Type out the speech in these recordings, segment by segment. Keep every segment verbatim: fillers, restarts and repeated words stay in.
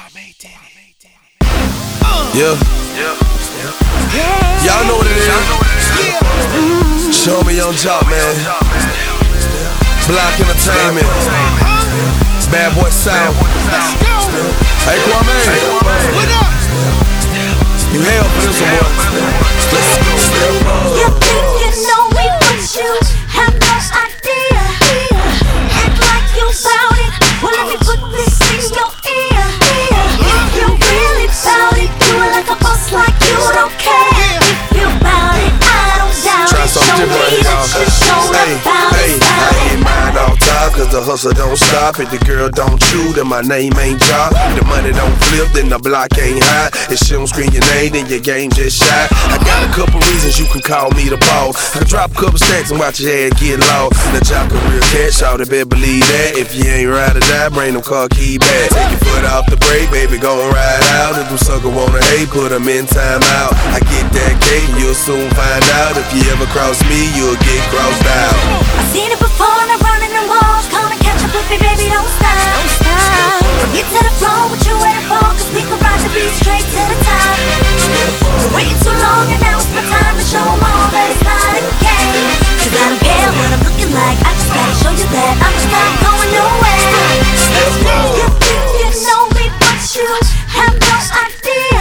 Yeah. Y'all know what it is. Show me on top, man. Block Entertainment. Bad Boy Sound. Hey, Kwame. You hell for this one, boy. Let's go. You think you know me, but you have no idea. Act like you bout it. Well, let me put this in your ear. If you really bout it, do it like a boss, like you don't care. If you bout it, I don't doubt Try it. something Show different, me that y'all. you show Hey, about hey, it, I bout ain't it. mine all time, cause the hustle don't stop. If the girl don't chew, then my name ain't job. If the money don't flip, then the block ain't high. If she don't screen your name, then your game just shy. I got a couple reasons you can call me the boss. I can drop a couple stacks and watch your head get lost. The job can real cash out, better believe that. If you ain't ride or die, bring them car key back. Take your foot off the brake, baby, gon' ride out. If them sucker wanna hate, put them in time out. I get that cake and you'll soon find out. If you ever cross me, you'll get crossed out. I've seen it before, I'm running the walls. Come and catch up with me, baby, don't stop. Don't stop. Get to the floor, what you waiting for? Cause we can ride the beat straight to the top. You're waiting too long and now it's my time to show them all that it's not a game. Cause I don't care what I'm looking like, I just gotta show you that I'm just not going nowhere. You think you know me, but you have no idea.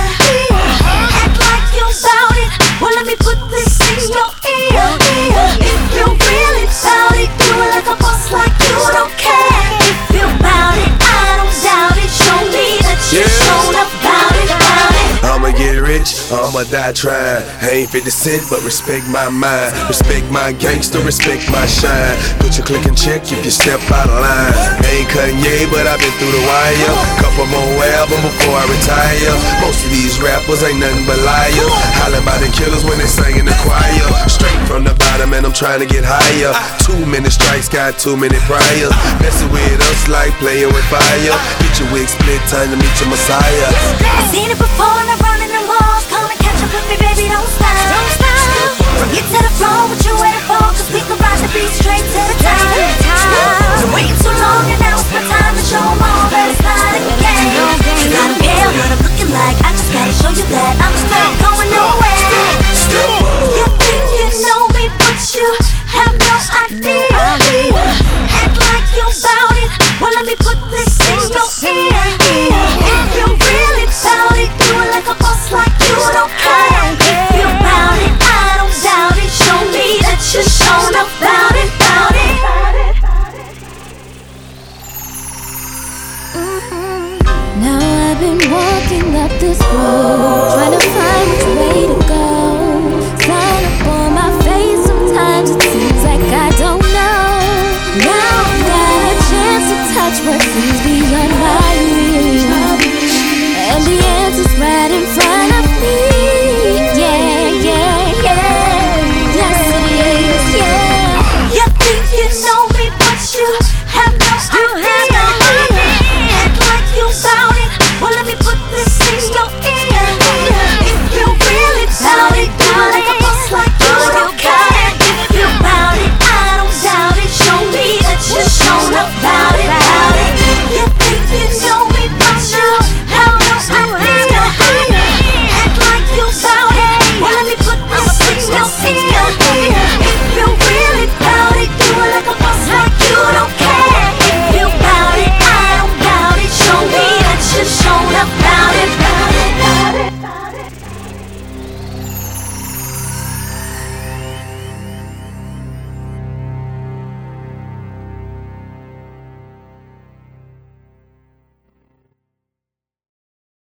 Act like you bout it, well let me put this in your ear. If you really bout it, do it like a boss, like you don't care. If you bout it, I don't doubt it. Show me that you Yeah. showed up bout it, bout it. I'ma get rich, I'ma die trying. I ain't fifty cent, but respect my mind. Respect my gangster, respect my shine. Put your click and check if you step out of line. Ain't Kanye, but I've been through the wire. Couple more albums before I retire. Most of these rappers ain't nothing but liars. Hollin' about the killers when they sing in the choir. Straight from the bottom and I'm trying to get higher. Too many strikes, got too many priors. Messing with us like playing with fire. Get your wig split, time to meet your messiah. I've seen it before and I'm running the walls. Come and catch up with me, baby, don't stop. Don't stop. Get to the floor, what you waiting for? Cause we can ride the beat straight to the top. You're waiting too long and now it's my time to show them all that it's not a game. Cause I don't care what I'm looking like, I just gotta show you that I'm just not going nowhere. You think you know me, but you have no idea. Act like you bout it, well let me put this in your ear. If you really bout it, do it like a boss, like you don't care. If you bout it, I don't doubt it. Show me that you shown up bout it, bout it. Now I've been walking up this road, trying to find which way to go. Sign up on my face, sometimes it seems like I don't know. Now I've got a chance to touch what seems beyond my